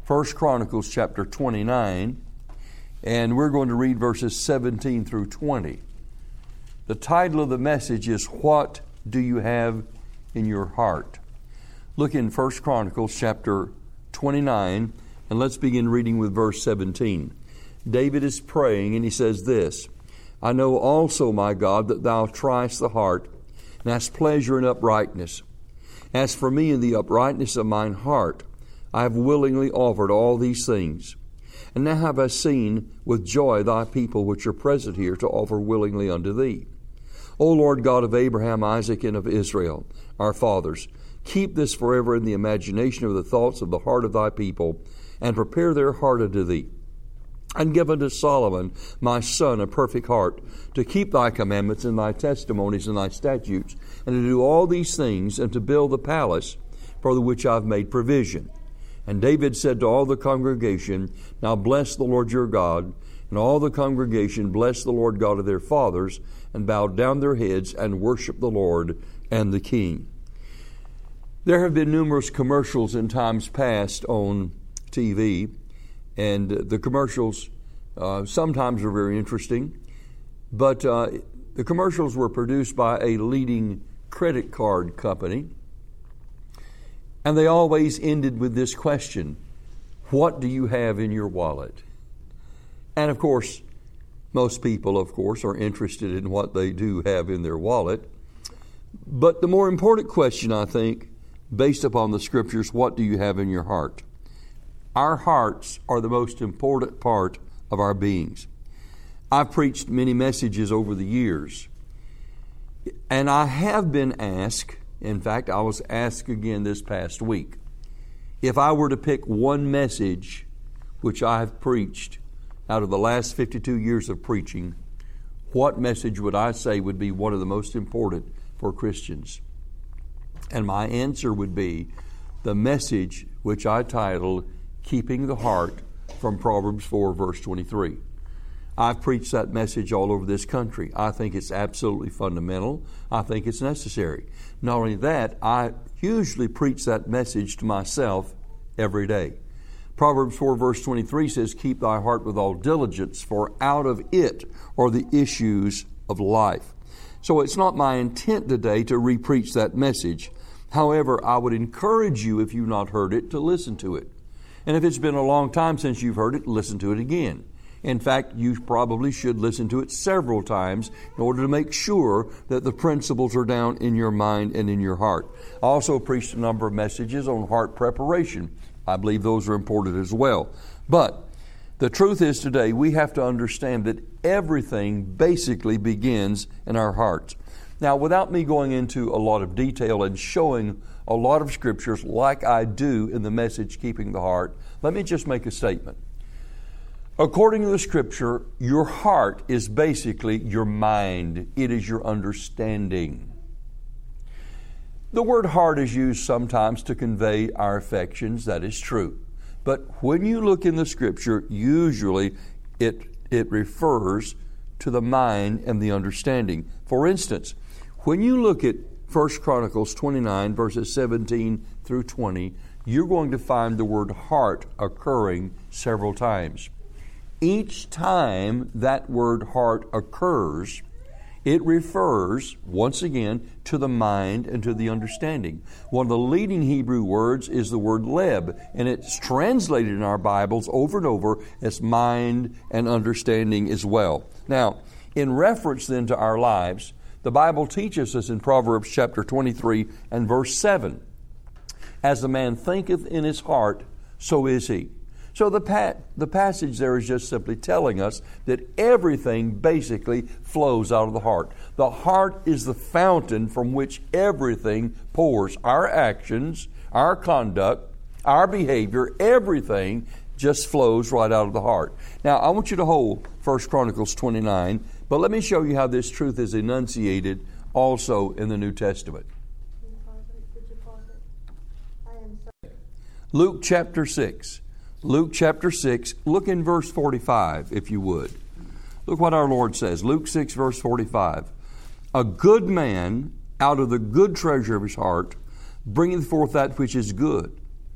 1 Chronicles chapter 29, and we're going to read verses 17 through 20. The title of the message is, What Do You Have in Your Heart? Look in 1 Chronicles chapter 29, and let's begin reading with verse 17. David is praying, and he says this, I know also, my God, that thou triest the heart, and hast pleasure in uprightness. As for me, in the uprightness of mine heart, I have willingly offered all these things. And now have I seen with joy thy people which are present here to offer willingly unto thee. O Lord God of Abraham, Isaac, and of Israel, our fathers, keep this forever in the imagination of the thoughts of the heart of thy people, and prepare their heart unto thee. And give unto Solomon, my son, a perfect heart, to keep thy commandments and thy testimonies and thy statutes, and to do all these things, and to build the palace for the which I have made provision. And David said to all the congregation, Now bless the Lord your God. And all the congregation blessed the Lord God of their fathers, and bowed down their heads and worshiped the Lord and the King. There have been numerous commercials in times past on TV, and the commercials sometimes are very interesting, but the commercials were produced by a leading credit card company, and they always ended with this question, what do you have in your wallet? And of course, most people, of course, are interested in what they do have in their wallet. But the more important question, I think, based upon the Scriptures, what do you have in your heart? Our hearts are the most important part of our beings. I've preached many messages over the years, and I have been asked, in fact, I was asked again this past week, if I were to pick one message which I have preached out of the last 52 years of preaching, what message would I say would be one of the most important for Christians? And my answer would be the message which I titled, Keeping the Heart, from Proverbs 4, verse 23. I've preached that message all over this country. I think it's absolutely fundamental. I think it's necessary. Not only that, I usually preach that message to myself every day. Proverbs 4 verse 23 says, Keep thy heart with all diligence, for out of it are the issues of life. So it's not my intent today to re-preach that message. However, I would encourage you, if you've not heard it, to listen to it. And if it's been a long time since you've heard it, listen to it again. In fact, you probably should listen to it several times in order to make sure that the principles are down in your mind and in your heart. I also preached a number of messages on heart preparation. I believe those are important as well. But the truth is today we have to understand that everything basically begins in our hearts. Now, without me going into a lot of detail and showing a lot of scriptures like I do in the message Keeping the Heart, let me just make a statement. According to the Scripture, your heart is basically your mind. It is your understanding. The word heart is used sometimes to convey our affections. That is true. But when you look in the Scripture, usually it refers to the mind and the understanding. For instance, when you look at 1 Chronicles 29, verses 17 through 20, you're going to find the word heart occurring several times. Each time that word heart occurs, it refers, once again, to the mind and to the understanding. One of the leading Hebrew words is the word leb, and it's translated in our Bibles over and over as mind and understanding as well. Now, in reference then to our lives, the Bible teaches us in Proverbs chapter 23 and verse 7, As the man thinketh in his heart, so is he. So the passage there is just simply telling us that everything basically flows out of the heart. The heart is the fountain from which everything pours. Our actions, our conduct, our behavior, everything just flows right out of the heart. Now, I want you to hold 1 Chronicles 29, but let me show you how this truth is enunciated also in the New Testament. Luke chapter 6. Luke chapter 6, look in verse 45, if you would. Look what our Lord says. Luke 6, verse 45. A good man out of the good treasure of his heart bringeth forth that which is good,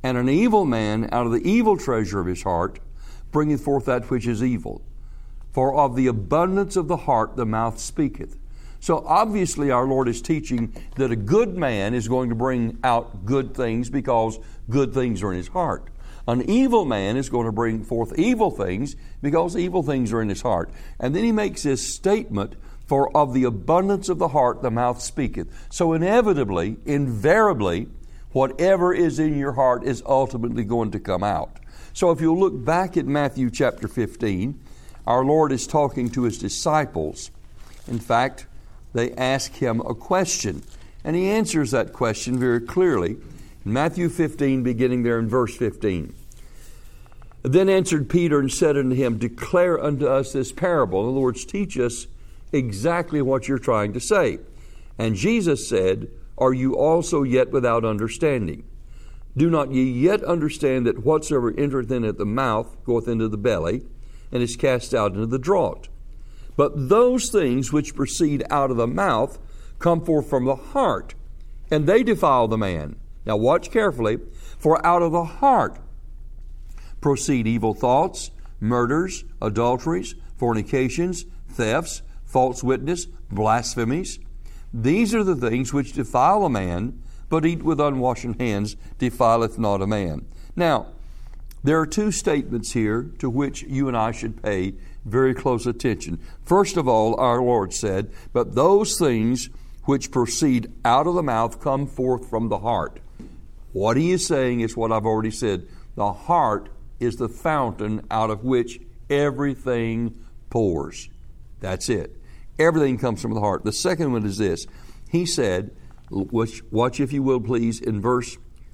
And an evil man out of the evil treasure of his heart bringeth forth that which is evil. For of the abundance of the heart the mouth speaketh. So obviously our Lord is teaching that a good man is going to bring out good things because good things are in his heart. An evil man is going to bring forth evil things because evil things are in his heart. And then he makes this statement, for of the abundance of the heart the mouth speaketh. So inevitably, invariably, whatever is in your heart is ultimately going to come out. So if you'll look back at Matthew chapter 15, our Lord is talking to his disciples. In fact, they ask him a question, and he answers that question very clearly. In Matthew 15, beginning there in verse 15. Then answered Peter and said unto him, Declare unto us this parable. In other words, teach us exactly what you're trying to say. And Jesus said, Are you also yet without understanding? Do not ye yet understand that whatsoever entereth in at the mouth goeth into the belly, and is cast out into the draught? But those things which proceed out of the mouth come forth from the heart, and they defile the man. Now watch carefully, for out of the heart proceed evil thoughts, murders, adulteries, fornications, thefts, false witness, blasphemies. These are the things which defile a man, but eat with unwashen hands defileth not a man. Now, there are two statements here to which you and I should pay very close attention. First of all, our Lord said, But those things which proceed out of the mouth come forth from the heart. What he is saying is what I've already said. The heart is the fountain out of which everything pours. That's it. Everything comes from the heart. The second one is this. He said, watch if you will please, in verse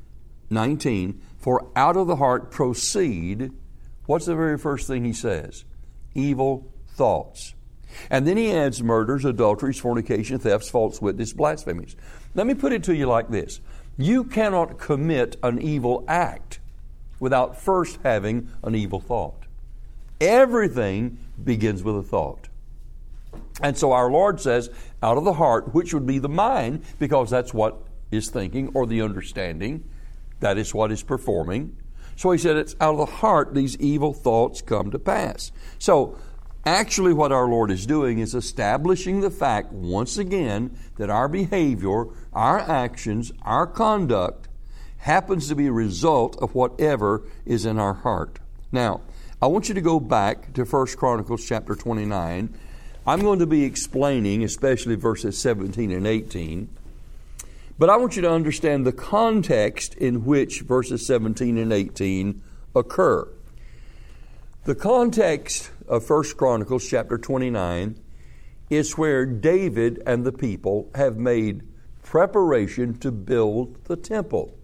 19, For out of the heart proceed, what's the very first thing he says? Evil thoughts. And then he adds murders, adulteries, fornication, thefts, false witness, blasphemies. Let me put it to you like this. You cannot commit an evil act without first having an evil thought. Everything begins with a thought. And so our Lord says, out of the heart, which would be the mind, because that's what is thinking or the understanding, that is what is performing. So he said, it's out of the heart these evil thoughts come to pass. So actually what our Lord is doing is establishing the fact once again that our behavior, our actions, our conduct happens to be a result of whatever is in our heart. Now, I want you to go back to 1 Chronicles chapter 29. I'm going to be explaining especially verses 17 and 18. But I want you to understand the context in which verses 17 and 18 occur. The context of 1 Chronicles chapter 29 is where David and the people have made preparation to build the temple.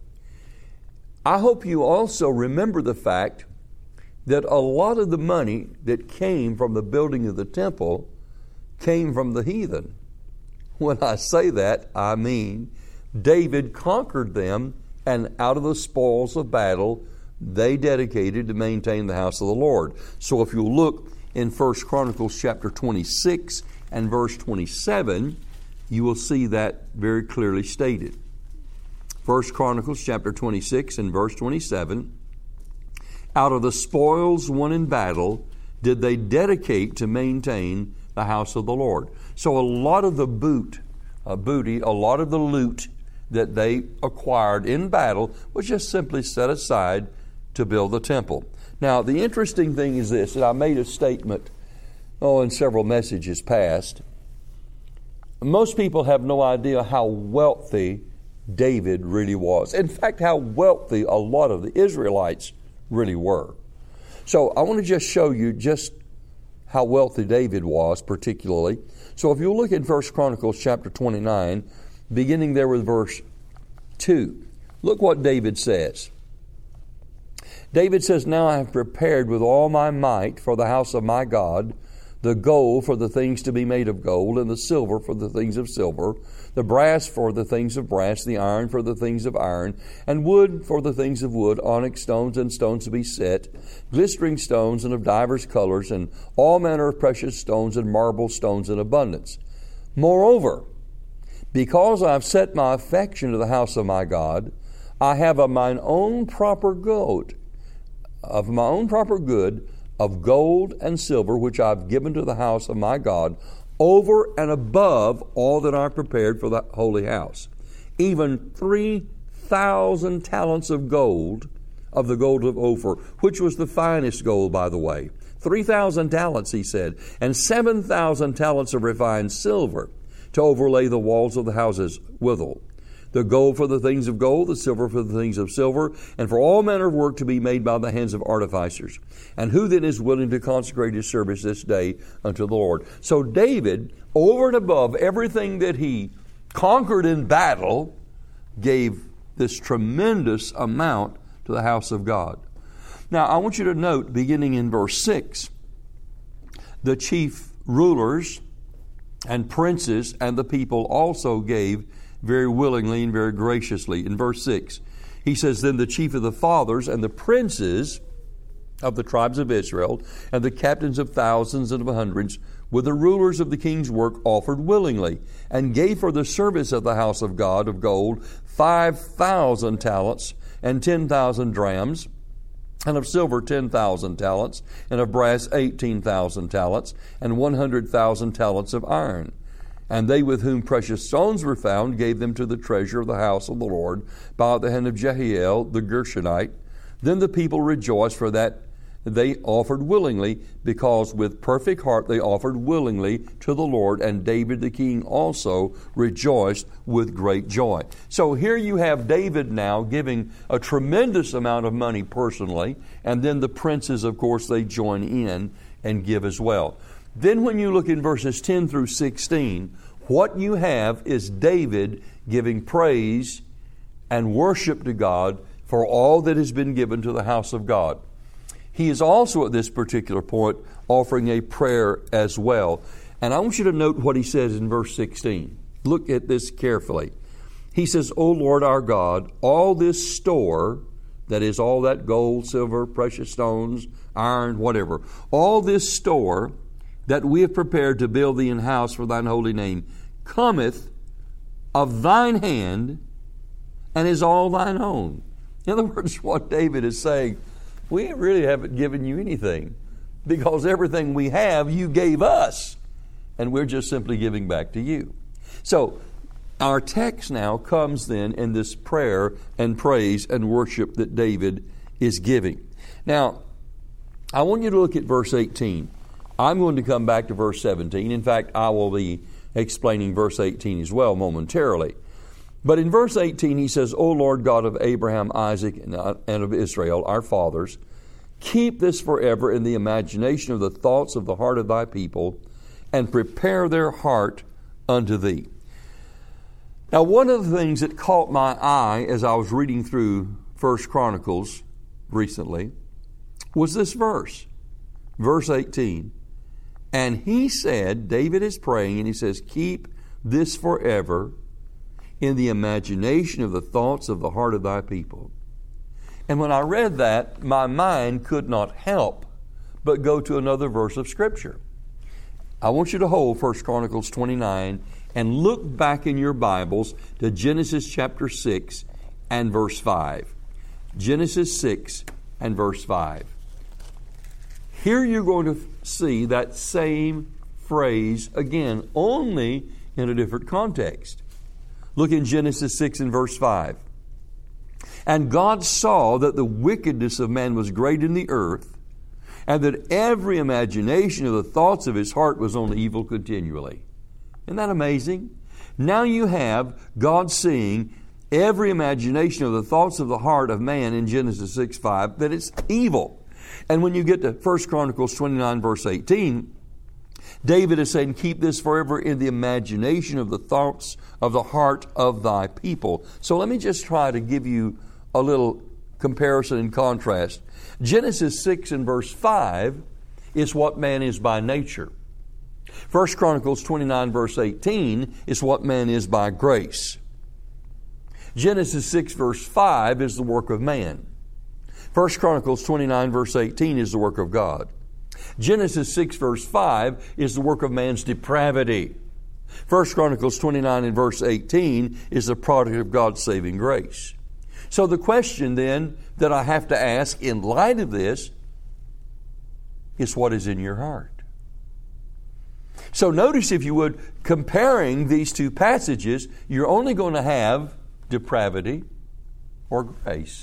I hope you also remember the fact that a lot of the money that came from the building of the temple came from the heathen. When I say that, I mean David conquered them, and out of the spoils of battle, they dedicated to maintain the house of the Lord. So if you look in 1 Chronicles chapter 26 and verse 27, you will see that very clearly stated. 1 Chronicles chapter 26 and verse 27, out of the spoils won in battle did they dedicate to maintain the house of the Lord. So a lot of the booty, a lot of the loot that they acquired in battle was just simply set aside to build the temple. Now, the interesting thing is this, that I made a statement, in several messages past. Most people have no idea how wealthy David really was. In fact, how wealthy a lot of the Israelites really were. So I want to just show you just how wealthy David was particularly. So if you look in 1 Chronicles chapter 29, beginning there with verse 2, look what David says. David says, Now I have prepared with all my might for the house of my God, the gold for the things to be made of gold, and the silver for the things of silver, the brass for the things of brass, the iron for the things of iron, and wood for the things of wood, onyx stones and stones to be set, glistering stones and of divers colors, and all manner of precious stones and marble stones in abundance. Moreover, because I have set my affection to the house of my God, I have of mine own proper good, of gold and silver, which I've given to the house of my God, over and above all that I prepared for the holy house. Even 3,000 talents of gold, of the gold of Ophir, which was the finest gold, by the way. 3,000 talents, he said, and 7,000 talents of refined silver to overlay the walls of the houses withal. The gold for the things of gold, the silver for the things of silver, and for all manner of work to be made by the hands of artificers. And who then is willing to consecrate his service this day unto the Lord? So David, over and above everything that he conquered in battle, gave this tremendous amount to the house of God. Now, I want you to note, beginning in verse 6, the chief rulers and princes and the people also gave very willingly and very graciously. In verse 6, he says, Then the chief of the fathers and the princes of the tribes of Israel and the captains of thousands and of hundreds, with the rulers of the king's work, offered willingly, and gave for the service of the house of God of gold 5,000 talents and 10,000 drams, and of silver 10,000 talents, and of brass 18,000 talents, and 100,000 talents of iron. And they with whom precious stones were found gave them to the treasure of the house of the Lord by the hand of Jehiel the Gershonite. Then the people rejoiced, for that they offered willingly, because with perfect heart they offered willingly to the Lord. And David the king also rejoiced with great joy. So here you have David now giving a tremendous amount of money personally, and then the princes, of course, they join in and give as well. Then when you look in verses 10 through 16, what you have is David giving praise and worship to God for all that has been given to the house of God. He is also at this particular point offering a prayer as well. And I want you to note what he says in verse 16. Look at this carefully. He says, O Lord our God, all this store, that is all that gold, silver, precious stones, iron, whatever, all this store that we have prepared to build thee an house for thine holy name, cometh of thine hand, and is all thine own. In other words, what David is saying, we really haven't given you anything, because everything we have you gave us, and we're just simply giving back to you. So our text now comes then in this prayer and praise and worship that David is giving. Now, I want you to look at verse 18. I'm going to come back to verse 17. In fact, I will be explaining verse 18 as well momentarily. But in verse 18 he says, O Lord God of Abraham, Isaac, and of Israel, our fathers, keep this forever in the imagination of the thoughts of the heart of thy people, and prepare their heart unto thee. Now, one of the things that caught my eye as I was reading through 1 Chronicles recently was this verse, verse 18. And he said, David is praying, and he says, keep this forever in the imagination of the thoughts of the heart of thy people. And when I read that, my mind could not help but go to another verse of Scripture. I want you to hold 1 Chronicles 29 and look back in your Bibles to Genesis chapter 6 and verse 5. Genesis 6 and verse 5. Here you're going to see that same phrase again, only in a different context. Look in Genesis 6 and verse 5. And God saw that the wickedness of man was great in the earth, and that every imagination of the thoughts of his heart was only evil continually. Isn't that amazing? Now you have God seeing every imagination of the thoughts of the heart of man in Genesis 6:5, that it's evil. And when you get to 1 Chronicles 29 verse 18, David is saying, keep this forever in the imagination of the thoughts of the heart of thy people. So let me just try to give you a little comparison and contrast. Genesis 6 and verse 5 is what man is by nature. 1 Chronicles 29 verse 18 is what man is by grace. Genesis 6 verse 5 is the work of man. 1 Chronicles 29 verse 18 is the work of God. Genesis 6 verse 5 is the work of man's depravity. 1 Chronicles 29 and verse 18 is the product of God's saving grace. So the question then that I have to ask in light of this is, what is in your heart? So notice, if you would, comparing these two passages, you're only going to have depravity or grace.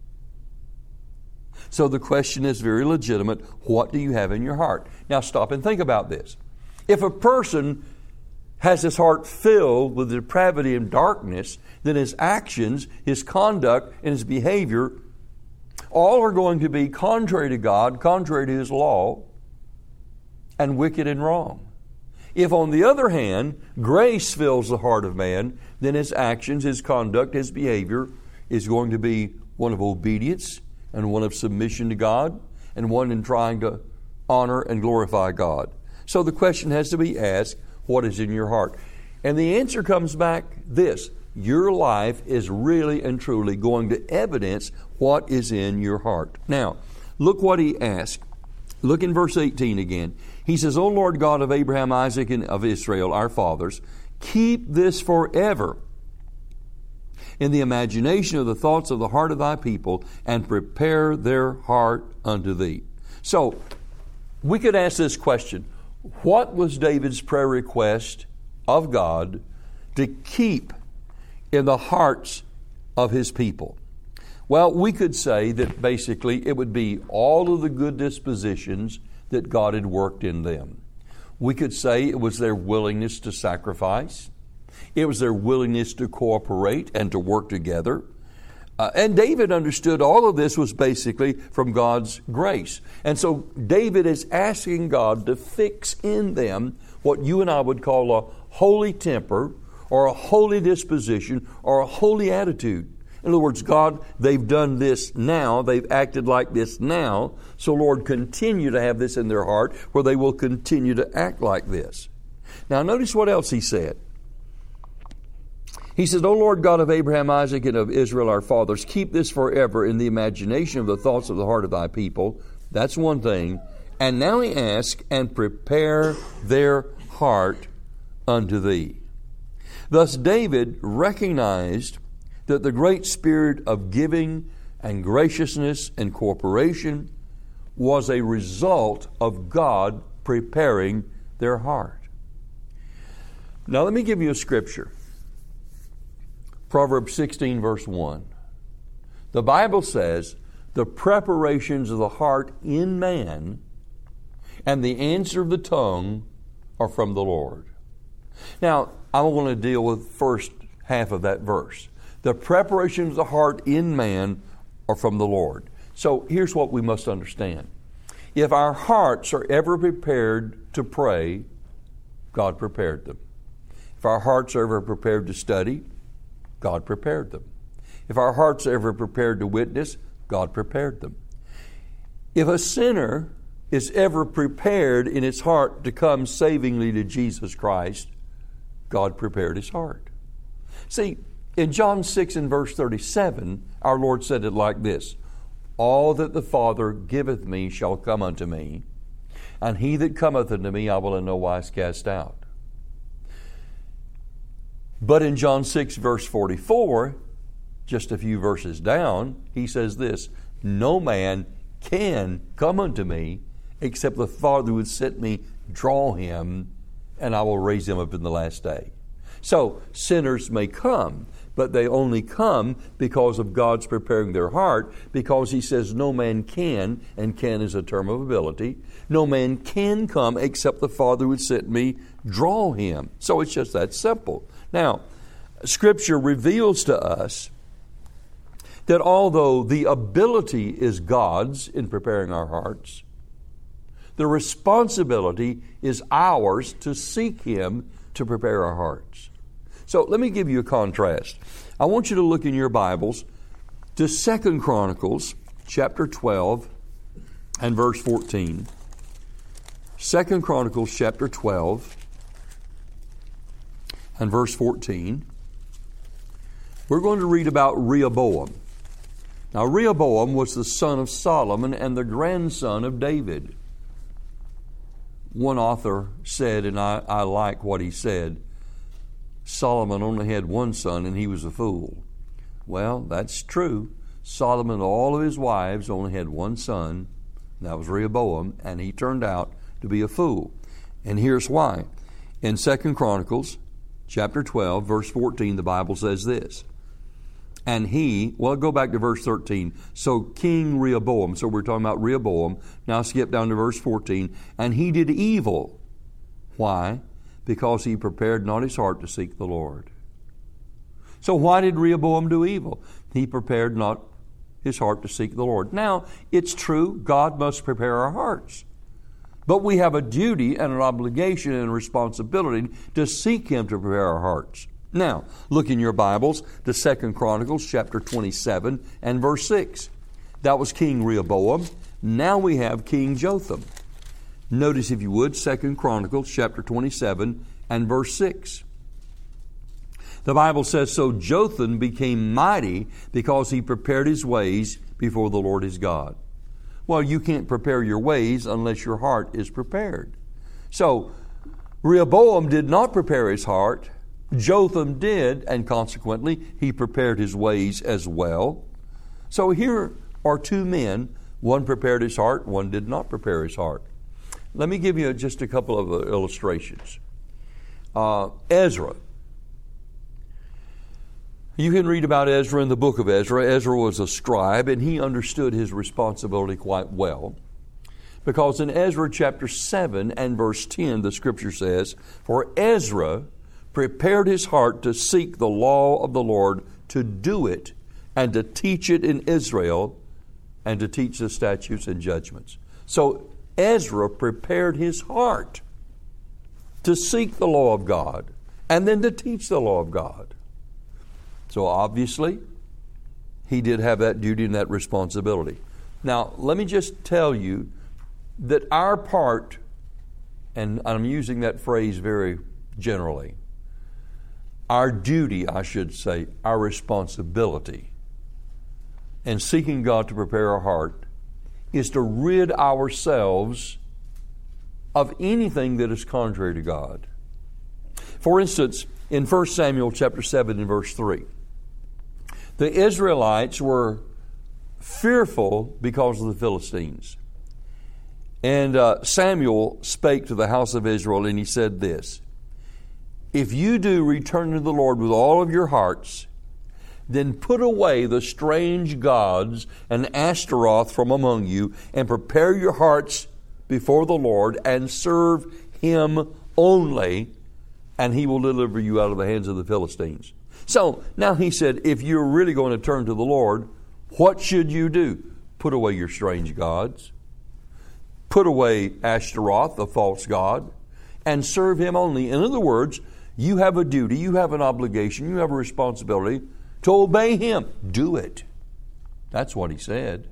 So the question is very legitimate. What do you have in your heart? Now stop and think about this. If a person has his heart filled with depravity and darkness, then his actions, his conduct, and his behavior all are going to be contrary to God, contrary to His law, and wicked and wrong. If, on the other hand, grace fills the heart of man, then his actions, his conduct, his behavior is going to be one of obedience and one of submission to God and one in trying to honor and glorify God. So the question has to be asked, what is in your heart? And the answer comes back this: your life is really and truly going to evidence what is in your heart. Now, look what he asked. Look in verse 18 again. He says, O Lord God of Abraham, Isaac, and of Israel, our fathers, keep this forever in the imagination of the thoughts of the heart of thy people, and prepare their heart unto thee. So, we could ask this question: what was David's prayer request of God to keep in the hearts of his people? Well, we could say that basically it would be all of the good dispositions that God had worked in them. We could say it was their willingness to sacrifice. It was their willingness to cooperate and to work together. And David understood all of this was basically from God's grace. And so David is asking God to fix in them what you and I would call a holy temper, or a holy disposition, or a holy attitude. In other words, God, they've done this now, they've acted like this now, so Lord, continue to have this in their heart where they will continue to act like this. Now notice what else he said. He says, O Lord God of Abraham, Isaac, and of Israel, our fathers, keep this forever in the imagination of the thoughts of the heart of thy people. That's one thing. And now he asks, and prepare their heart unto thee. Thus David recognized that the great spirit of giving and graciousness and cooperation was a result of God preparing their heart. Now let me give you a scripture. Proverbs 16 verse 1. The Bible says, the preparations of the heart in man and the answer of the tongue are from the Lord. Now, I want to deal with the first half of that verse. The preparations of the heart in man are from the Lord. So here's what we must understand. If our hearts are ever prepared to pray, God prepared them. If our hearts are ever prepared to study, God prepared them. If our hearts are ever prepared to witness, God prepared them. If a sinner is ever prepared in his heart to come savingly to Jesus Christ, God prepared his heart. See, in John 6 and verse 37, our Lord said it like this: all that the Father giveth me shall come unto me, and he that cometh unto me I will in no wise cast out. But in John 6 verse 44, just a few verses down, he says this: no man can come unto me except the Father who would sent me draw him, and I will raise him up in the last day. So sinners may come, but they only come because of God's preparing their heart, because he says no man can, and can is a term of ability. No man can come except the Father who would sent me draw him. So it's just that simple. Now, Scripture reveals to us that although the ability is God's in preparing our hearts, the responsibility is ours to seek Him to prepare our hearts. So let me give you a contrast. I want you to look in your Bibles to 2 Chronicles chapter 12 and verse 14. 2 Chronicles chapter 12 and verse 14. We're going to read about Rehoboam. Now, Rehoboam was the son of Solomon and the grandson of David. One author said, and I like what he said, Solomon only had one son and he was a fool. Well, that's true. Solomon, all of his wives, only had one son, and that was Rehoboam, and he turned out to be a fool. And here's why. In 2 Chronicles chapter 12, verse 14, the Bible says this. And he, well, go back to verse 13. So King Rehoboam, so we're talking about Rehoboam. Now skip down to verse 14. And he did evil. Why? Because he prepared not his heart to seek the Lord. So why did Rehoboam do evil? He prepared not his heart to seek the Lord. Now, it's true, God must prepare our hearts. But we have a duty and an obligation and a responsibility to seek Him to prepare our hearts. Now, look in your Bibles to 2 Chronicles chapter 27 and verse 6. That was King Rehoboam. Now we have King Jotham. Notice, if you would, 2 Chronicles chapter 27 and verse 6. The Bible says, so Jotham became mighty because he prepared his ways before the Lord his God. Well, you can't prepare your ways unless your heart is prepared. So, Rehoboam did not prepare his heart. Jotham did, and consequently, he prepared his ways as well. So here are two men. One prepared his heart, one did not prepare his heart. Let me give you just a couple of illustrations. Ezra. You can read about Ezra in the book of Ezra. Ezra was a scribe, and he understood his responsibility quite well. Because in Ezra chapter 7 and verse 10, the Scripture says, for Ezra prepared his heart to seek the law of the Lord, to do it, and to teach it in Israel, and to teach the statutes and judgments. So Ezra prepared his heart to seek the law of God, and then to teach the law of God. So obviously, he did have that duty and that responsibility. Now, let me just tell you that our part, and I'm using that phrase very generally, our duty, I should say, our responsibility in seeking God to prepare our heart is to rid ourselves of anything that is contrary to God. For instance, in 1 Samuel chapter 7 and verse 3, the Israelites were fearful because of the Philistines. And Samuel spake to the house of Israel, and he said this, if you do return to the Lord with all of your hearts, then put away the strange gods and Ashtaroth from among you, and prepare your hearts before the Lord, and serve Him only, and He will deliver you out of the hands of the Philistines. So now he said, if you're really going to turn to the Lord, what should you do? Put away your strange gods. Put away Ashtaroth, the false god, and serve Him only. In other words, you have a duty, you have an obligation, you have a responsibility to obey Him. Do it. That's what he said.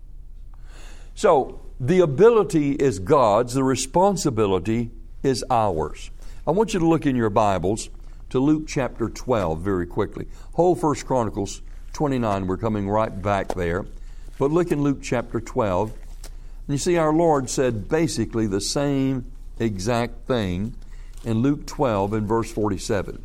So the ability is God's, the responsibility is ours. I want you to look in your Bibles to Luke chapter 12 very quickly. Whole 1 Chronicles 29, we're coming right back there. But look in Luke chapter 12. And you see, our Lord said basically the same exact thing in Luke 12 and verse 47.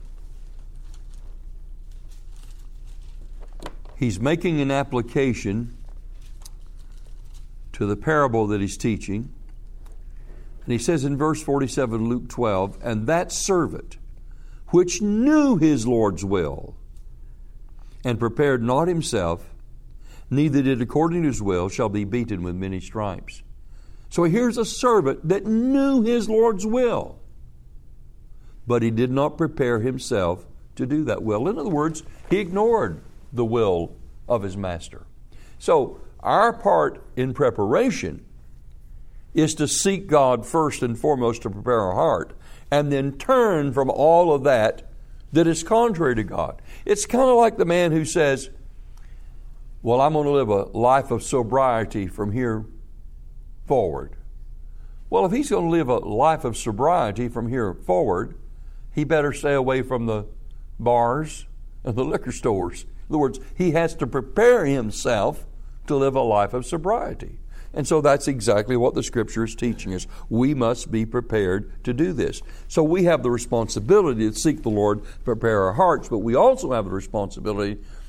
He's making an application to the parable that he's teaching. And he says in verse 47, Luke 12, and that servant which knew his Lord's will, and prepared not himself, neither did according to his will, shall be beaten with many stripes. So here's a servant that knew his Lord's will, but he did not prepare himself to do that will. In other words, he ignored the will of his master. So our part in preparation is to seek God first and foremost to prepare our heart, and then turn from all of that is contrary to God. It's kind of like the man who says, well, I'm going to live a life of sobriety from here forward. Well, if he's going to live a life of sobriety from here forward, he better stay away from the bars and the liquor stores. In other words, he has to prepare himself to live a life of sobriety. And so that's exactly what the Scripture is teaching us. We must be prepared to do this. So we have the responsibility to seek the Lord, prepare our hearts, but we also have the responsibility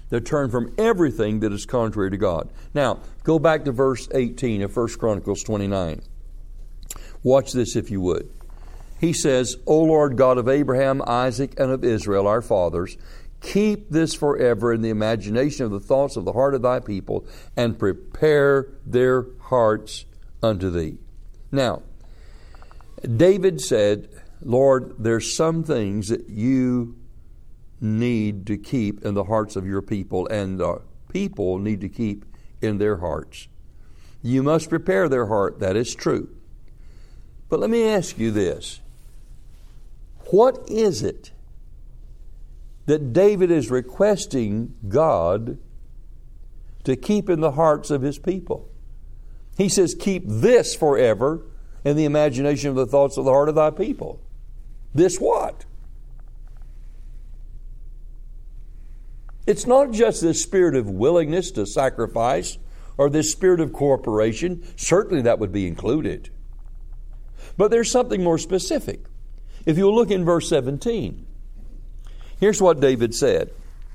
that turn from everything that is contrary to God. Now, go back to verse 18 of 1 Chronicles 29. Watch this if you would. He says, O Lord God of Abraham, Isaac, and of Israel, our fathers, keep this forever in the imagination of the thoughts of the heart of thy people, and prepare their hearts unto thee. Now, David said, Lord, there's some things that you need to keep in the hearts of your people, and the people need to keep in their hearts. You must prepare their heart. That is true. But let me ask you this. What is it that David is requesting God to keep in the hearts of his people? He says, keep this forever in the imagination of the thoughts of the heart of thy people. This what? It's not just this spirit of willingness to sacrifice or this spirit of cooperation. Certainly that would be included. But there's something more specific. If you'll look in verse 17, here's what David said.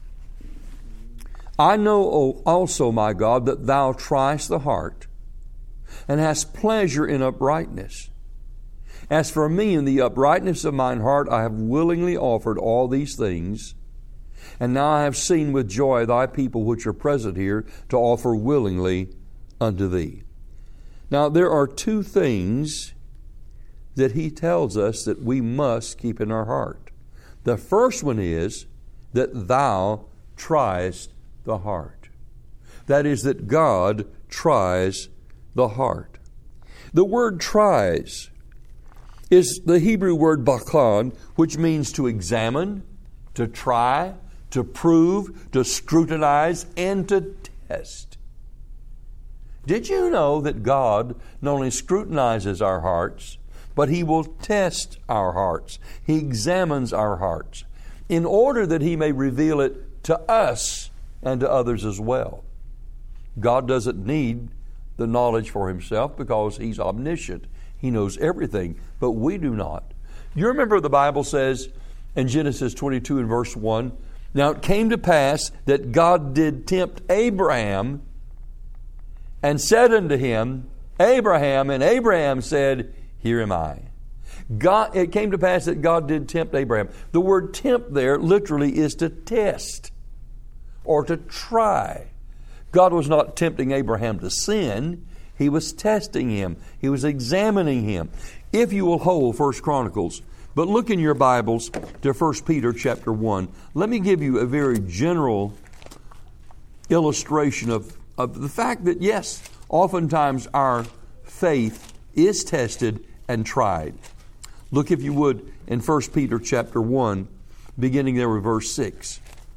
I know also, my God, that thou triest the heart and hast pleasure in uprightness. As for me, in the uprightness of mine heart, I have willingly offered all these things. And now I have seen with joy thy people which are present here to offer willingly unto thee. Now there are two things that he tells us that we must keep in our heart. The first one is that thou triest the heart. That is, that God tries the heart. The word tries is the Hebrew word bakan, which means to examine, to try, to prove, to scrutinize, and to test. Did you know that God not only scrutinizes our hearts, but He will test our hearts? He examines our hearts in order that He may reveal it to us and to others as well. God doesn't need the knowledge for Himself because He's omniscient. He knows everything, but we do not. You remember the Bible says in Genesis 22 and verse 1, now it came to pass that God did tempt Abraham and said unto him, Abraham, and Abraham said, Here am I. It came to pass that God did tempt Abraham. The word tempt there literally is to test or to try. God was not tempting Abraham to sin. He was testing him. He was examining him. If you will hold 1 Chronicles, but look in your Bibles to 1 Peter chapter 1. Let me give you a very general illustration of the fact that, yes, oftentimes our faith is tested and tried. Look, if you would, in 1 Peter chapter 1, beginning there with verse 6.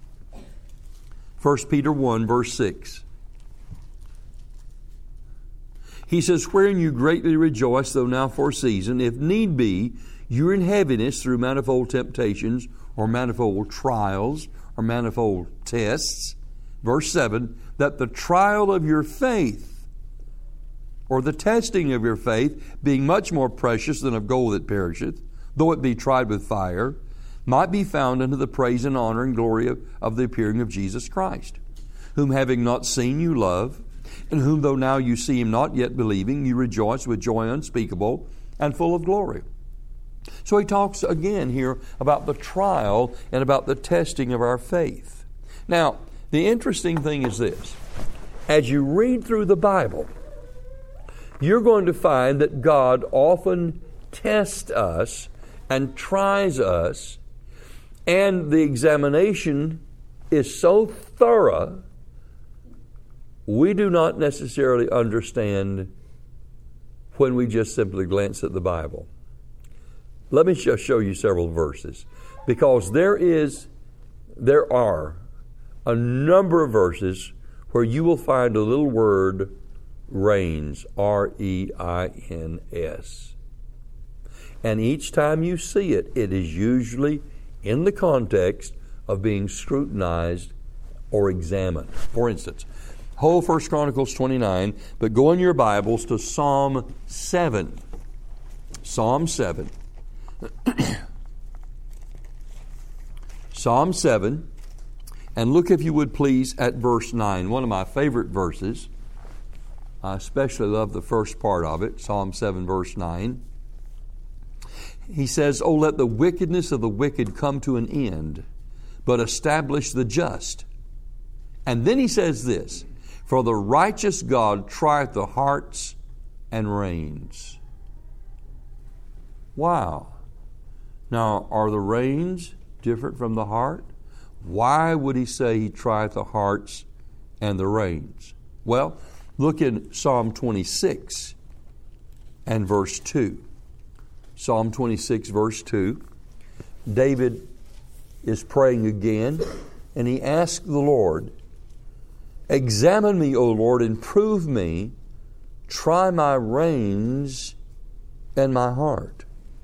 1 Peter 1, verse 6. He says, wherein you greatly rejoice, though now for a season, if need be, you're in heaviness through manifold temptations or manifold trials or manifold tests. Verse 7, that the trial of your faith or the testing of your faith, being much more precious than of gold that perisheth, though it be tried with fire, might be found unto the praise and honor and glory of the appearing of Jesus Christ, whom having not seen you love, in whom though now you see Him not yet believing, you rejoice with joy unspeakable and full of glory. So he talks again here about the trial and about the testing of our faith. Now, the interesting thing is this. As you read through the Bible, you're going to find that God often tests us and tries us, and the examination is so thorough, we do not necessarily understand when we just simply glance at the Bible. Let me just show you several verses, because there are a number of verses where you will find a little word, reigns, R-E-I-N-S. And each time you see it, it is usually in the context of being scrutinized or examined. For instance, hold 1 Chronicles 29, but go in your Bibles to Psalm 7. Psalm 7. Psalm 7. And look, if you would please, at verse 9, one of my favorite verses. I especially love the first part of it, Psalm 7, verse 9. He says, "Oh, let the wickedness of the wicked come to an end, but establish the just." And then he says this, "For the righteous God trieth the hearts and reins." Wow. Now, are the reins different from the heart? Why would he say he trieth the hearts and the reins? Well, look in Psalm 26 and verse 2. Psalm 26, verse 2. David is praying again, and he asks the Lord, "Examine me, O Lord, and prove me. Try my reins and my heart."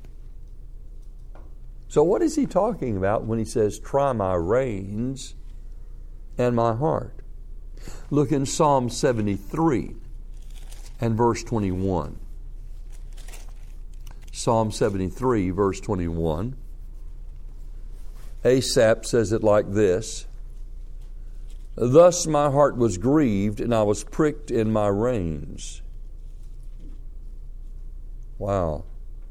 So what is he talking about when he says, "Try my reins and my heart"? Look in Psalm 73 and verse 21. Psalm 73, verse 21. Asaph says it like this, "Thus my heart was grieved, and I was pricked in my reins." Wow.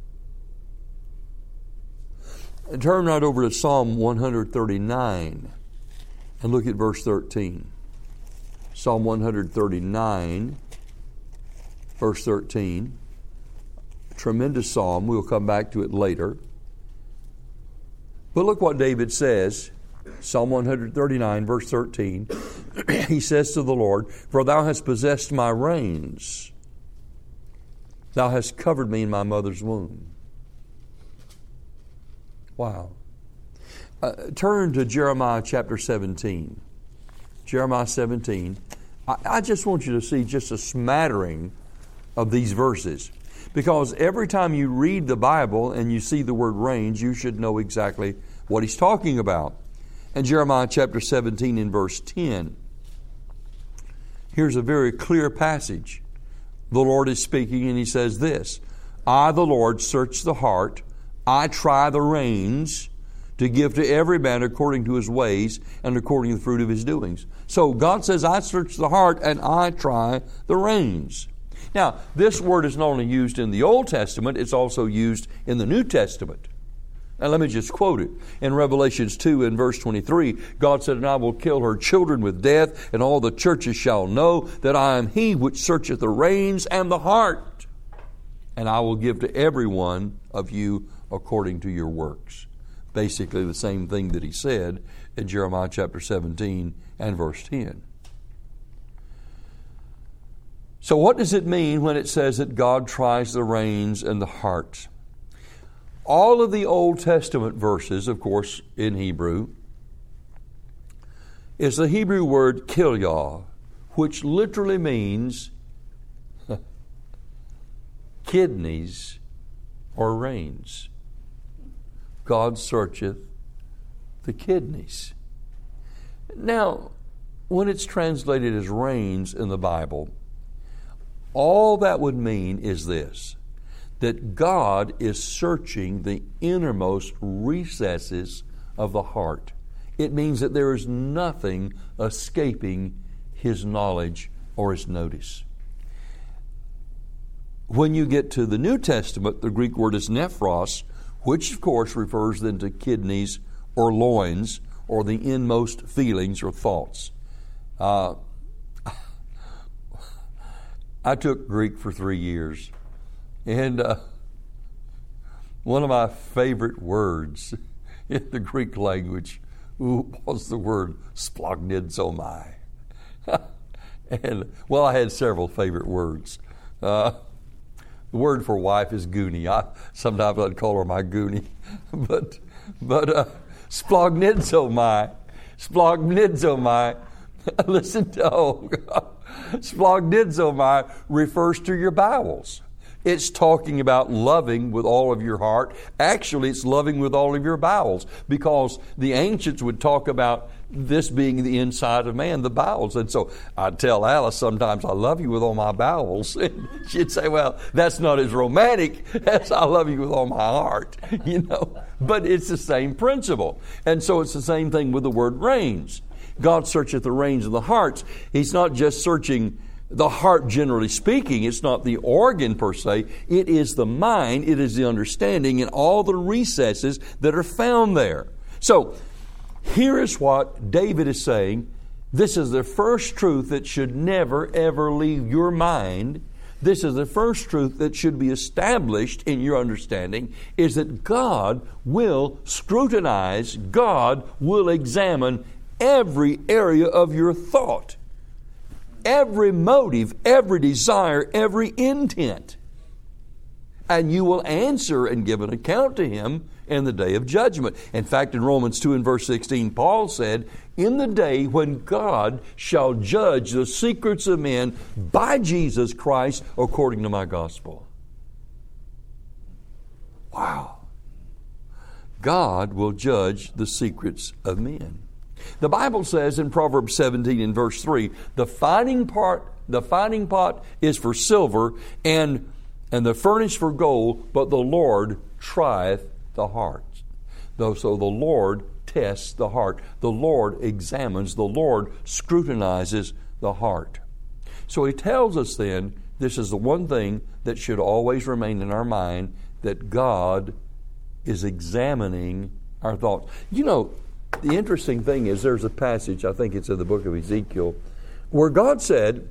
And turn right over to Psalm 139 and look at verse 13. Psalm 139, verse 13. Tremendous psalm. We'll come back to it later. But look what David says. Psalm 139, verse 13. He says to the Lord, "For thou hast possessed my reins. Thou hast covered me in my mother's womb." Wow. Turn to Jeremiah chapter 17. Jeremiah 17. I just want you to see just a smattering of these verses. Because every time you read the Bible and you see the word reins, you should know exactly what he's talking about. And Jeremiah chapter 17 in verse 10. Here's a very clear passage. The Lord is speaking and he says this, "I, the Lord, search the heart. I try the reins to give to every man according to his ways and according to the fruit of his doings." So God says, "I search the heart and I try the reins." Now, this word is not only used in the Old Testament, it's also used in the New Testament. Now, let me just quote it. In Revelations 2 and verse 23, God said, "And I will kill her children with death, and all the churches shall know that I am he which searcheth the reins and the heart. And I will give to every one of you according to your works." Basically the same thing that he said in Jeremiah chapter 17 and verse 10. So what does it mean when it says that God tries the reins and the heart? All of the Old Testament verses, of course, in Hebrew, is the Hebrew word kilyah, which literally means kidneys or reins. God searcheth the kidneys. Now, when it's translated as reins in the Bible, all that would mean is this, that God is searching the innermost recesses of the heart. It means that there is nothing escaping His knowledge or His notice. When you get to the New Testament, the Greek word is nephros, which of course refers then to kidneys or loins or the inmost feelings or thoughts. I took Greek for 3 years, and one of my favorite words in the Greek language was the word splagnidzomai. And, well, I had several favorite words. The word for wife is goonie. Sometimes I'd call her my goonie. But splagnidzomai. Listen to, splagnidzomai refers to your bowels. It's talking about loving with all of your heart. Actually, it's loving with all of your bowels, because the ancients would talk about this being the inside of man, the bowels. And so I'd tell Alice sometimes, "I love you with all my bowels." And she'd say, "Well, that's not as romantic as I love you with all my heart," you know. But it's the same principle. And so it's the same thing with the word reins. God searcheth the reins of the hearts. He's not just searching the heart, generally speaking. It's not the organ per se. It is the mind. It is the understanding and all the recesses that are found there. So, here is what David is saying. This is the first truth that should never, ever leave your mind. This is the first truth that should be established in your understanding, is that God will scrutinize, God will examine every area of your thought, every motive, every desire, every intent. And you will answer and give an account to Him in the day of judgment. In fact, in Romans 2 and verse 16, Paul said, in the day when God shall judge the secrets of men by Jesus Christ according to my gospel. Wow. God will judge the secrets of men. The Bible says in Proverbs 17 and verse 3, the finding pot is for silver and the furnace for gold, but the Lord trieth the heart. So the Lord tests the heart. The Lord examines. The Lord scrutinizes the heart. So He tells us then, this is the one thing that should always remain in our mind, that God is examining our thoughts. You know, the interesting thing is there's a passage, I think it's in the book of Ezekiel, where God said,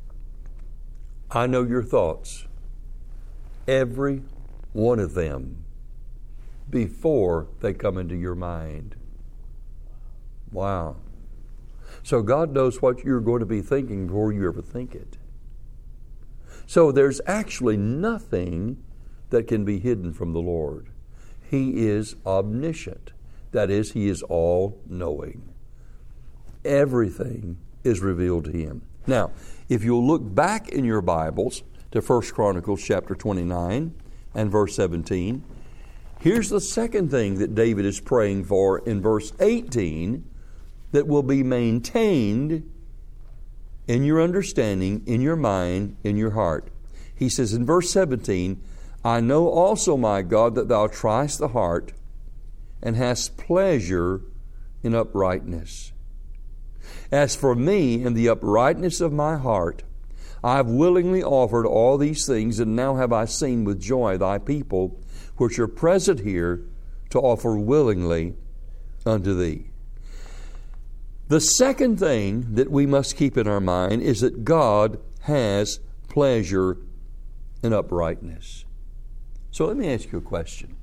I know your thoughts, every one of them, before they come into your mind. Wow. So God knows what you're going to be thinking before you ever think it. So there's actually nothing that can be hidden from the Lord. He is omniscient. That is, He is all-knowing. Everything is revealed to Him. Now, if you'll look back in your Bibles to 1 Chronicles chapter 29 and verse 17, here's the second thing that David is praying for in verse 18 that will be maintained in your understanding, in your mind, in your heart. He says in verse 17, I know also, my God, that Thou triest the heart and hast pleasure in uprightness. As for me, in the uprightness of my heart, I have willingly offered all these things, and now have I seen with joy Thy people, which are present here, to offer willingly unto Thee. The second thing that we must keep in our mind is that God has pleasure in uprightness. So let me ask you a question.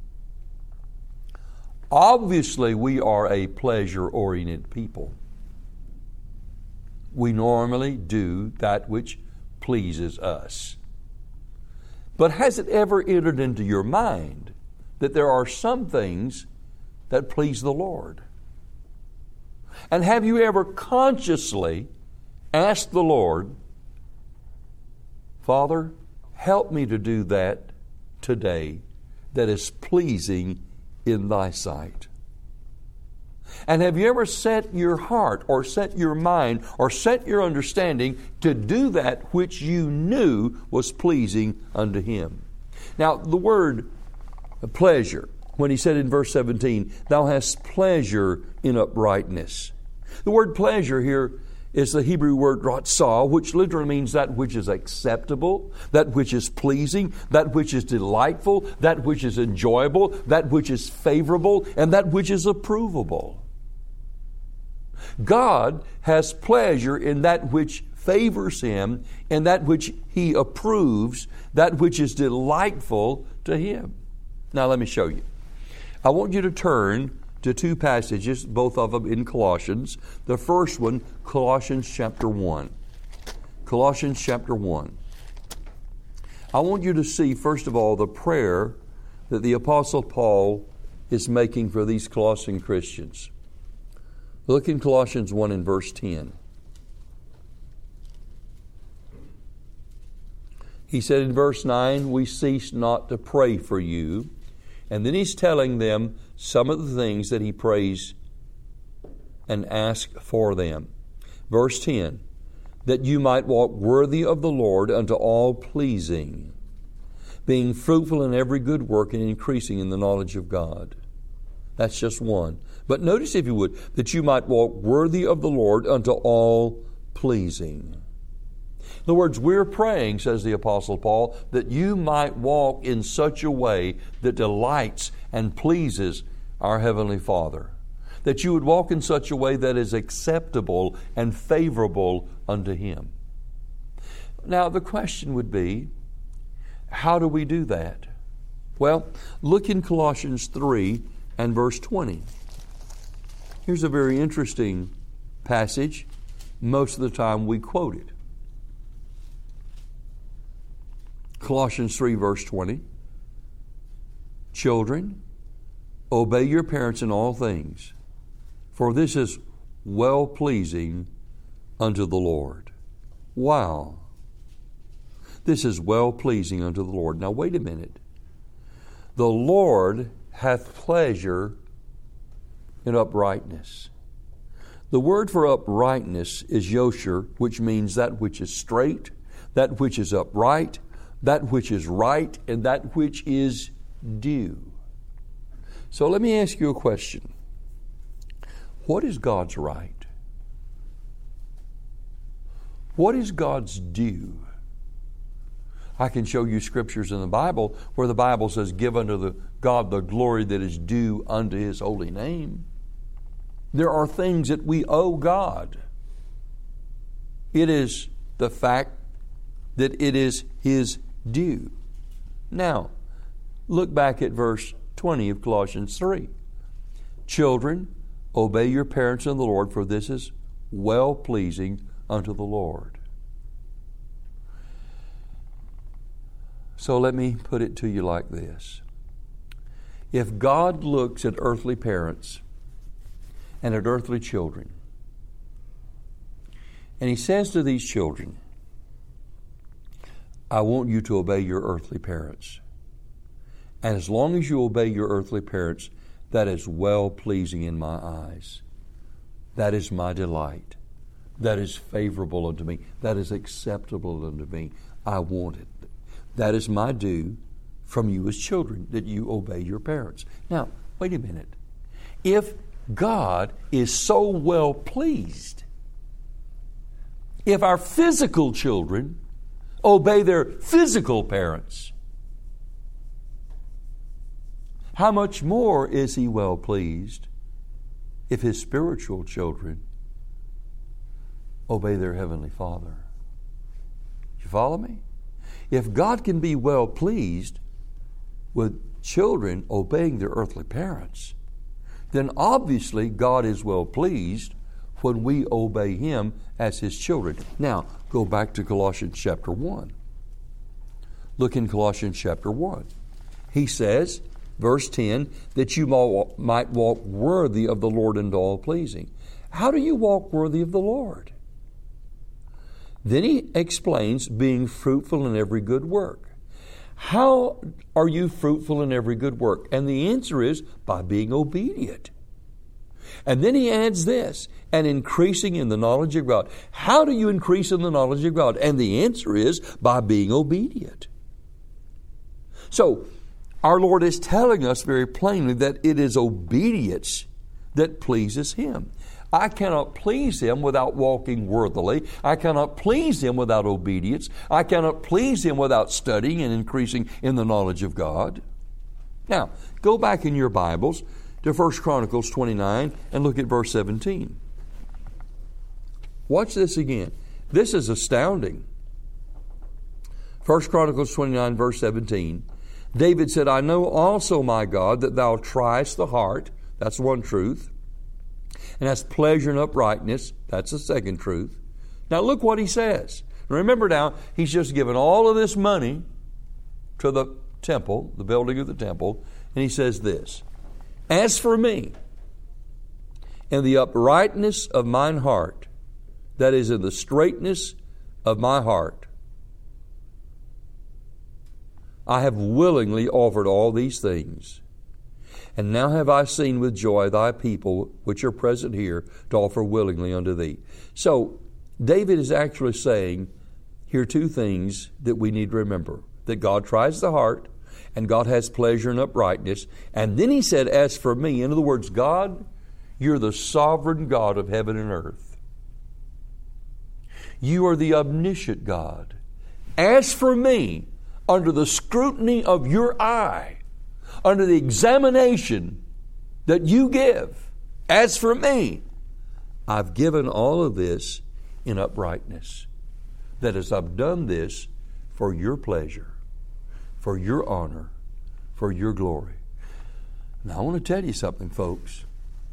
Obviously, we are a pleasure-oriented people. We normally do that which pleases us. But has it ever entered into your mind that there are some things that please the Lord? And have you ever consciously asked the Lord, Father, help me to do that today that is pleasing in Thy sight? And have you ever set your heart or set your mind or set your understanding to do that which you knew was pleasing unto Him? Now, the word pleasure, when he said in verse 17, Thou hast pleasure in uprightness. The word pleasure here is the Hebrew word ratzah, which literally means that which is acceptable, that which is pleasing, that which is delightful, that which is enjoyable, that which is favorable, and that which is approvable. God has pleasure in that which favors Him, and that which He approves, that which is delightful to Him. Now let me show you. I want you to turn to two passages, both of them in Colossians. The first one, Colossians chapter 1. Colossians chapter 1. I want you to see, first of all, the prayer that the Apostle Paul is making for these Colossian Christians. Look in Colossians 1 and verse 10. He said in verse 9, we cease not to pray for you. And then he's telling them some of the things that he prays and asks for them. Verse 10, that you might walk worthy of the Lord unto all pleasing, being fruitful in every good work and increasing in the knowledge of God. That's just one. But notice, if you would, that you might walk worthy of the Lord unto all pleasing. In other words, we're praying, says the Apostle Paul, that you might walk in such a way that delights and pleases our Heavenly Father. That you would walk in such a way that is acceptable and favorable unto Him. Now, the question would be, how do we do that? Well, look in Colossians 3 and verse 20. Here's a very interesting passage. Most of the time we quote it. Colossians 3 verse 20. Children, obey your parents in all things, for this is well-pleasing unto the Lord. Wow. This is well-pleasing unto the Lord. Now wait a minute. The Lord hath pleasure in uprightness. The word for uprightness is yosher, which means that which is straight, that which is upright, that which is right, and that which is due. So let me ask you a question. What is God's right? What is God's due? I can show you scriptures in the Bible where the Bible says, give unto God the glory that is due unto His holy name. There are things that we owe God. It is the fact that it is His due. Now, look back at verse 20 of Colossians 3. Children, obey your parents in the Lord, for this is well-pleasing unto the Lord. So let me put it to you like this. If God looks at earthly parents and at earthly children, and He says to these children, I want you to obey your earthly parents. And as long as you obey your earthly parents, that is well-pleasing in my eyes. That is my delight. That is favorable unto me. That is acceptable unto me. I want it. That is my due from you as children, that you obey your parents. Now, wait a minute. If God is so well pleased, if our physical children obey their physical parents, how much more is He well pleased if His spiritual children obey their Heavenly Father? You follow me? If God can be well pleased with children obeying their earthly parents, then obviously God is well pleased when we obey Him as His children. Now, go back to Colossians chapter 1. Look in Colossians chapter 1. He says, verse 10, that you might walk worthy of the Lord and all pleasing. How do you walk worthy of the Lord? Then he explains being fruitful in every good work. How are you fruitful in every good work? And the answer is by being obedient. And then he adds this, and increasing in the knowledge of God. How do you increase in the knowledge of God? And the answer is by being obedient. So, our Lord is telling us very plainly that it is obedience that pleases Him. I cannot please Him without walking worthily. I cannot please Him without obedience. I cannot please Him without studying and increasing in the knowledge of God. Now, go back in your Bibles to 1 Chronicles 29 and look at verse 17. Watch this again. This is astounding. 1 Chronicles 29 verse 17. David said, I know also, my God, that Thou triest the heart. That's one truth. And has pleasure in uprightness. That's the second truth. Now look what he says. Remember now, he's just given all of this money to the temple, the building of the temple, and he says this, As for me, in the uprightness of mine heart, that is, in the straightness of my heart, I have willingly offered all these things. And now have I seen with joy Thy people which are present here to offer willingly unto Thee. So, David is actually saying, here are two things that we need to remember. That God tries the heart, And God has pleasure in uprightness. And then he said, as for me, in other words, God, you're the sovereign God of heaven and earth. You are the omniscient God. As for me, under the scrutiny of your eye, under the examination that you give, as for me, I've given all of this in uprightness. That is, I've done this for your pleasure, for your honor, for your glory. Now, I want to tell you something, folks.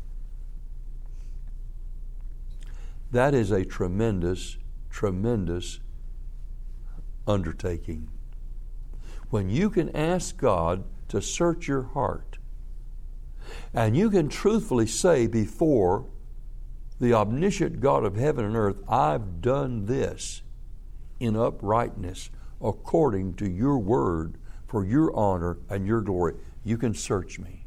That is a tremendous, tremendous undertaking. When you can ask God to search your heart, and you can truthfully say before the omniscient God of heaven and earth, I've done this in uprightness according to your word for your honor and your glory. You can search me.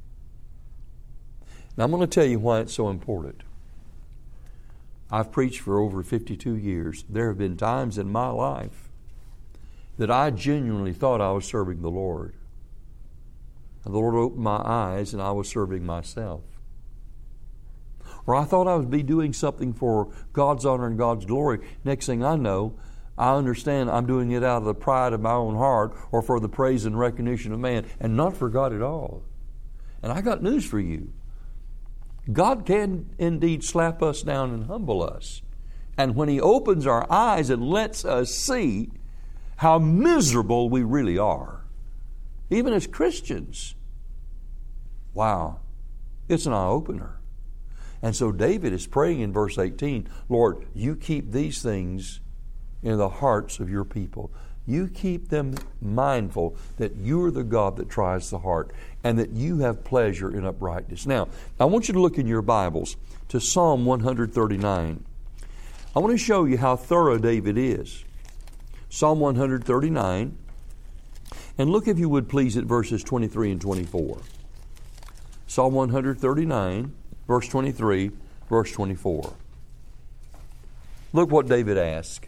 Now I'm going to tell you why it's so important. I've preached for over 52 years. There have been times in my life that I genuinely thought I was serving the Lord. And the Lord opened my eyes and I was serving myself. Or I thought I would be doing something for God's honor and God's glory. Next thing I know, I understand I'm doing it out of the pride of my own heart or for the praise and recognition of man and not for God at all. And I got news for you. God can indeed slap us down and humble us. And when He opens our eyes and lets us see how miserable we really are, even as Christians, wow, it's an eye-opener. And so David is praying in verse 18, Lord, you keep these things in the hearts of your people. You keep them mindful that you are the God that tries the heart and that you have pleasure in uprightness. Now, I want you to look in your Bibles to Psalm 139. I want to show you how thorough David is. Psalm 139. And look, if you would please, at verses 23 and 24. Psalm 139, verse 23, verse 24. Look what David asked.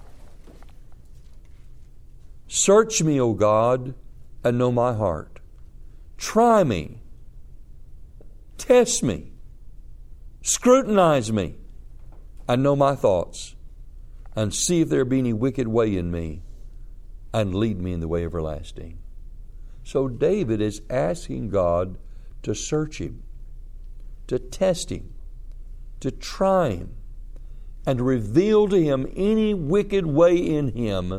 Search me, O God, and know my heart. Try me. Test me. Scrutinize me, and know my thoughts, and see if there be any wicked way in me, and lead me in the way everlasting. So David is asking God to search him, to test him, to try him, and to reveal to him any wicked way in him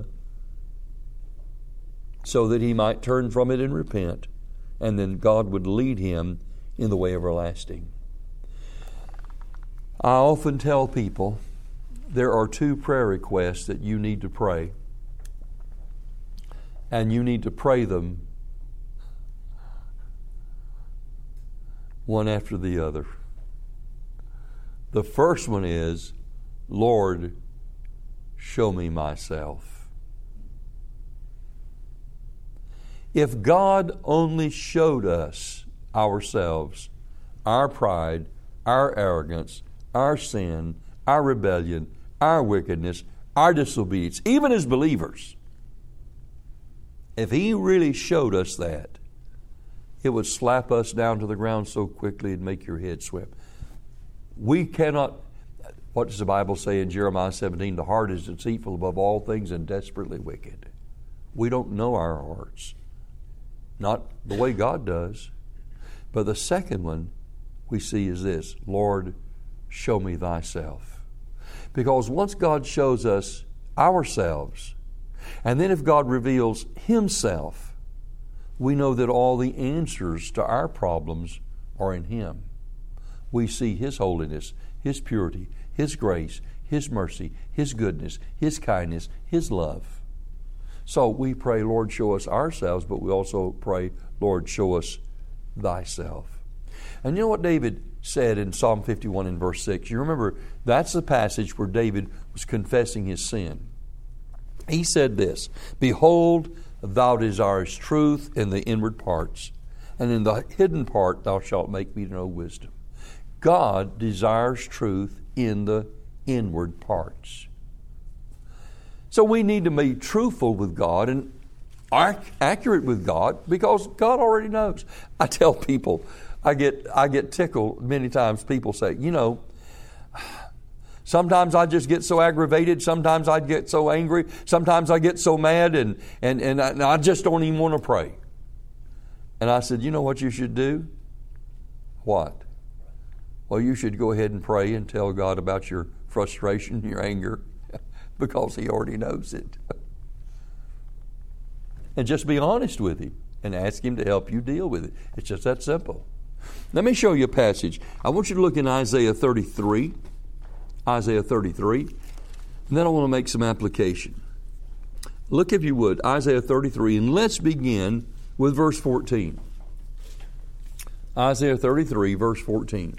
so that he might turn from it and repent, and then God would lead him in the way everlasting. I often tell people there are two prayer requests that you need to pray, and you need to pray them one after the other. The first one is, Lord, show me myself. If God only showed us ourselves, our pride, our arrogance, our sin, our rebellion, our wickedness, our disobedience, even as believers, if He really showed us that, it would slap us down to the ground so quickly it'd make your head swim. We cannot, what does the Bible say in Jeremiah 17? The heart is deceitful above all things and desperately wicked. We don't know our hearts. Not the way God does. But the second one we see is this, Lord, show me thyself. Because once God shows us ourselves, and then if God reveals Himself, we know that all the answers to our problems are in Him. We see His holiness, His purity, His grace, His mercy, His goodness, His kindness, His love. So we pray, Lord, show us ourselves, but we also pray, Lord, show us thyself. And you know what David said in Psalm 51 and verse 6? You remember, that's the passage where David was confessing his sin. He said this, Behold, thou desirest truth in the inward parts, and in the hidden part thou shalt make me to know wisdom. God desires truth in the inward parts. So we need to be truthful with God, and accurate with God because God already knows. I tell people, I get tickled many times. People say, sometimes I just get so aggravated. Sometimes I get so angry. Sometimes I get so mad and I just don't even want to pray. And I said, you know what you should do? What? Well, you should go ahead and pray and tell God about your frustration, your anger, because He already knows it. And just be honest with Him and ask Him to help you deal with it. It's just that simple. Let me show you a passage. I want you to look in Isaiah 33. Isaiah 33. And then I want to make some application. Look, if you would, Isaiah 33, and let's begin with verse 14. Isaiah 33, verse 14.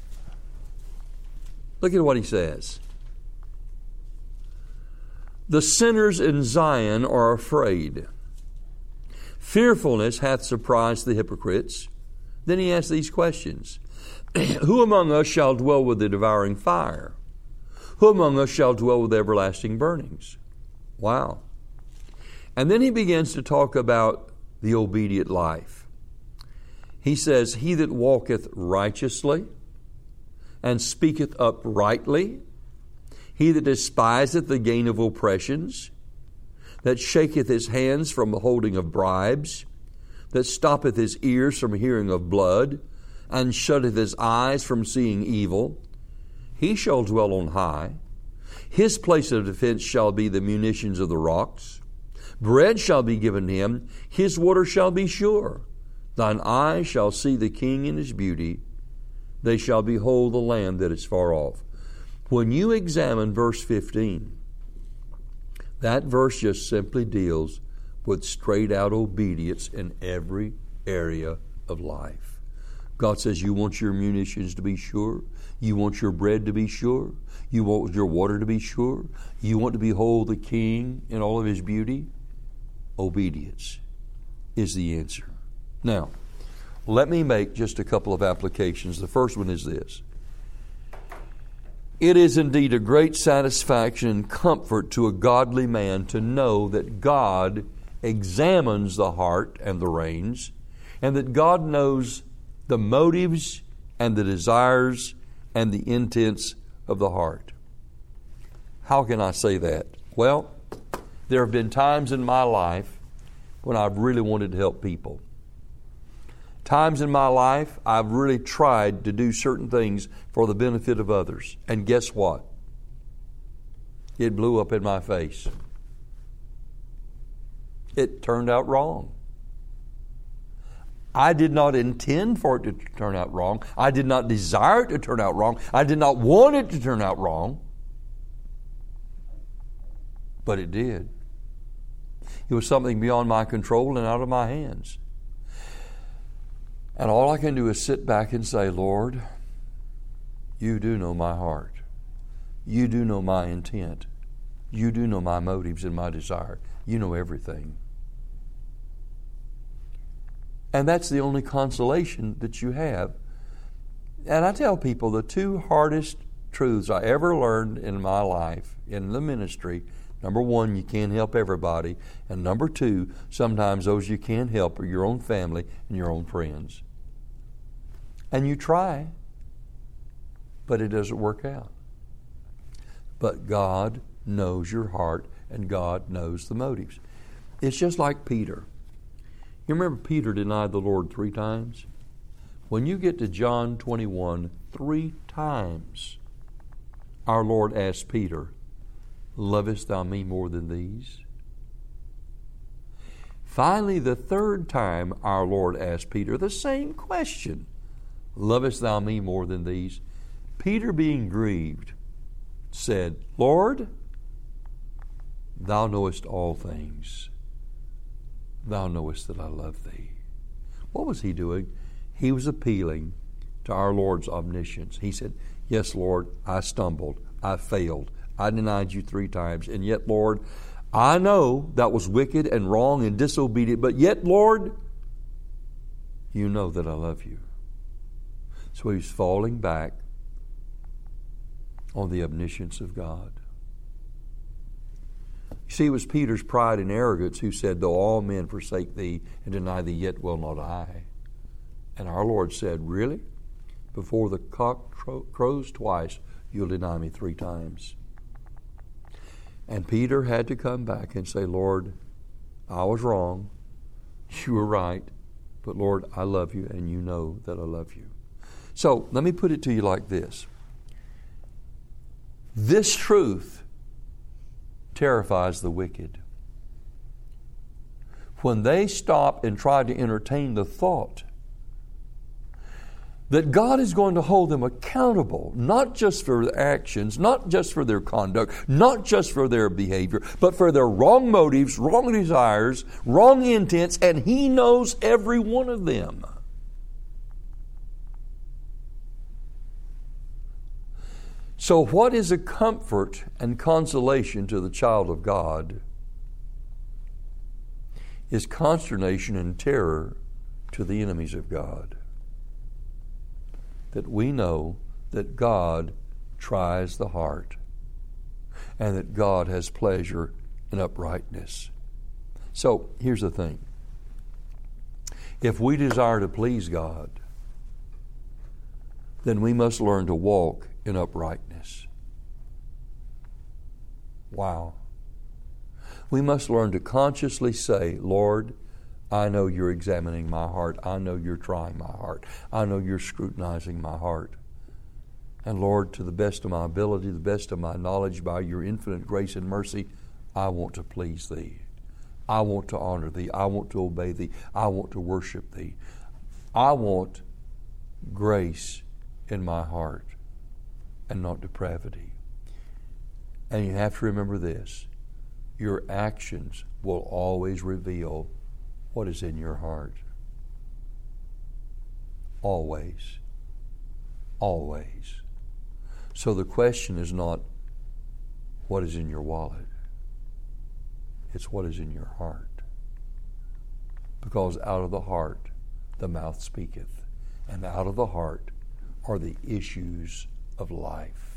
Look at what he says. The sinners in Zion are afraid. Fearfulness hath surprised the hypocrites. Then he asks these questions. Who among us shall dwell with the devouring fire? Who among us shall dwell with everlasting burnings? Wow. And then he begins to talk about the obedient life. He says, He that walketh righteously and speaketh uprightly, he that despiseth the gain of oppressions, that shaketh his hands from the holding of bribes, that stoppeth his ears from hearing of blood, and shutteth his eyes from seeing evil, he shall dwell on high. His place of defense shall be the munitions of the rocks. Bread shall be given him, his water shall be sure. Thine eyes shall see the King in his beauty. They shall behold the land that is far off. When you examine verse 15, that verse just simply deals with straight out obedience in every area of life. God says you want your munitions to be sure. You want your bread to be sure. You want your water to be sure. You want to behold the King in all of his beauty. Obedience is the answer. Now, let me make just a couple of applications. The first one is this. It is indeed a great satisfaction and comfort to a godly man to know that God examines the heart and the reins, and that God knows the motives and the desires and the intents of the heart. How can I say that? Well, there have been times in my life when I've really wanted to help people. Times in my life I've really tried to do certain things for the benefit of others. And guess what? It blew up in my face. It turned out wrong. I did not intend for it to turn out wrong. I did not desire it to turn out wrong. I did not want it to turn out wrong. But it did. It was something beyond my control and out of my hands. And all I can do is sit back and say, Lord, you do know my heart. You do know my intent. You do know my motives and my desire. You know everything. And that's the only consolation that you have. And I tell people the two hardest truths I ever learned in my life, in the ministry, number one, you can't help everybody. And number two, sometimes those you can't help are your own family and your own friends. And you try, but it doesn't work out. But God knows your heart and God knows the motives. It's just like Peter. You remember Peter denied the Lord 3 times? When you get to John 21, 3 times our Lord asked Peter, lovest thou me more than these? Finally, the 3rd time our Lord asked Peter the same question, lovest thou me more than these? Peter, being grieved, said, Lord, thou knowest all things. Thou knowest that I love thee. What was he doing? He was appealing to our Lord's omniscience. He said, yes, Lord, I stumbled. I failed. I denied you 3 times. And yet, Lord, I know that was wicked and wrong and disobedient. But yet, Lord, you know that I love you. So he's falling back on the omniscience of God. You see, it was Peter's pride and arrogance who said, though all men forsake thee and deny thee, yet will not I. And our Lord said, really? Before the cock crows twice, you'll deny me 3 times. And Peter had to come back and say, Lord, I was wrong. You were right. But Lord, I love you, and you know that I love you. So let me put it to you like this. This truth terrifies the wicked. When they stop and try to entertain the thought that God is going to hold them accountable, not just for their actions, not just for their conduct, not just for their behavior, but for their wrong motives, wrong desires, wrong intents, and He knows every one of them. So what is a comfort and consolation to the child of God is consternation and terror to the enemies of God. That we know that God tries the heart and that God has pleasure in uprightness. So here's the thing. If we desire to please God, then we must learn to walk in uprightness. Wow. We must learn to consciously say, Lord, I know you're examining my heart. I know you're trying my heart. I know you're scrutinizing my heart. And Lord, to the best of my ability, the best of my knowledge, by your infinite grace and mercy, I want to please Thee. I want to honor Thee. I want to obey Thee. I want to worship Thee. I want grace in my heart and not depravity. And you have to remember this. Your actions will always reveal what is in your heart. Always. Always. So the question is not what is in your wallet. It's what is in your heart. Because out of the heart the mouth speaketh, and out of the heart are the issues of life.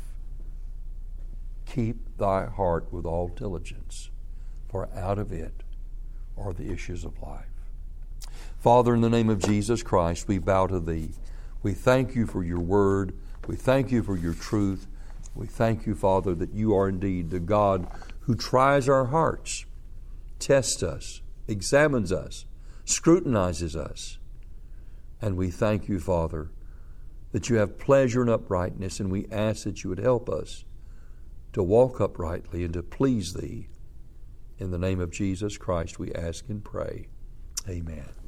Keep thy heart with all diligence, for out of it are the issues of life. Father, in the name of Jesus Christ, we bow to Thee. We thank You for Your word. We thank You for Your truth. We thank You, Father, that You are indeed the God who tries our hearts, tests us, examines us, scrutinizes us. And we thank You, Father, that You have pleasure in uprightness, and we ask that You would help us to walk uprightly and to please Thee. In the name of Jesus Christ, we ask and pray. Amen.